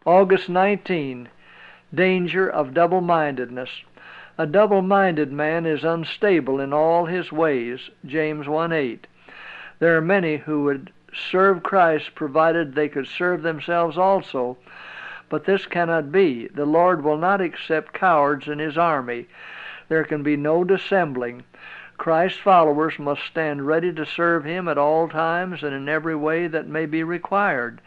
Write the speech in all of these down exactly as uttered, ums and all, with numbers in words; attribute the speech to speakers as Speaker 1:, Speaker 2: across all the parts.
Speaker 1: August nineteenth. Danger of double-mindedness. A double-minded man is unstable in all his ways. James one eight. There are many who would serve Christ provided they could serve themselves also, but this cannot be. The Lord will not accept cowards in His army. There can be no dissembling. Christ's followers must stand ready to serve Him at all times and in every way that may be required.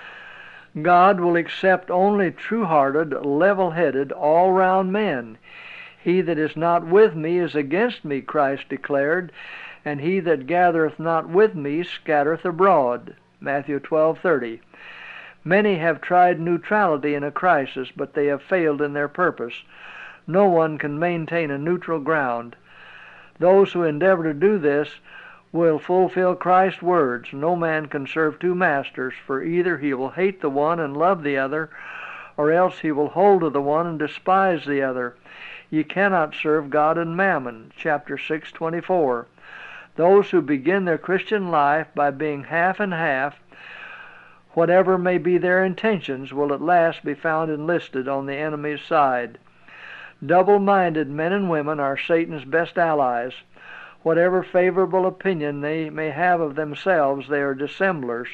Speaker 1: God will accept only true-hearted, level-headed, all-round men. He that is not with me is against me, Christ declared, and he that gathereth not with me scattereth abroad. Matthew twelve thirty. Many have tried neutrality in a crisis, but they have failed in their purpose. No one can maintain a neutral ground. Those who endeavor to do this will fulfill Christ's words. No man can serve two masters, for either he will hate the one and love the other, or else he will hold to the one and despise the other. You cannot serve God and mammon. Chapter six twenty-four. Those who begin their Christian life by being half and half, whatever may be their intentions, will at last be found enlisted on the enemy's side. Double-minded men and women are Satan's best allies. Whatever favorable opinion they may have of themselves, they are dissemblers.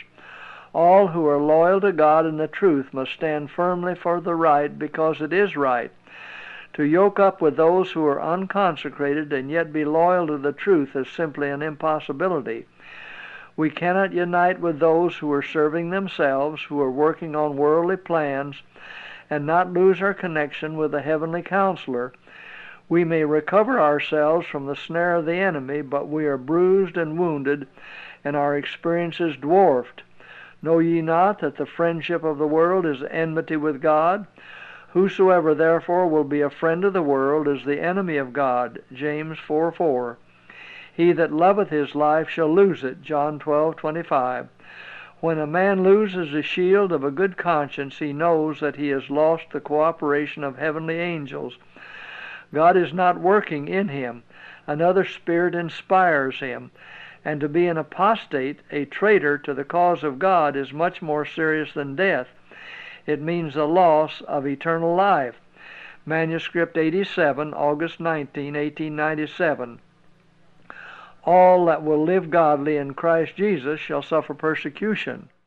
Speaker 1: All who are loyal to God and the truth must stand firmly for the right because it is right. To yoke up with those who are unconsecrated and yet be loyal to the truth is simply an impossibility. We cannot unite with those who are serving themselves, who are working on worldly plans, and not lose our connection with the heavenly counselor. We may recover ourselves from the snare of the enemy, but we are bruised and wounded, and our experience is dwarfed. Know ye not that the friendship of the world is enmity with God? Whosoever therefore will be a friend of the world is the enemy of God. James four four. He that loveth his life shall lose it. John twelve twenty-five. When a man loses the shield of a good conscience, he knows that he has lost the cooperation of heavenly angels. God is not working in him. Another spirit inspires him. And to be an apostate, a traitor to the cause of God, is much more serious than death. It means the loss of eternal life. Manuscript eighty-seven, August nineteenth, eighteen ninety-seven. All that will live godly in Christ Jesus shall suffer persecution.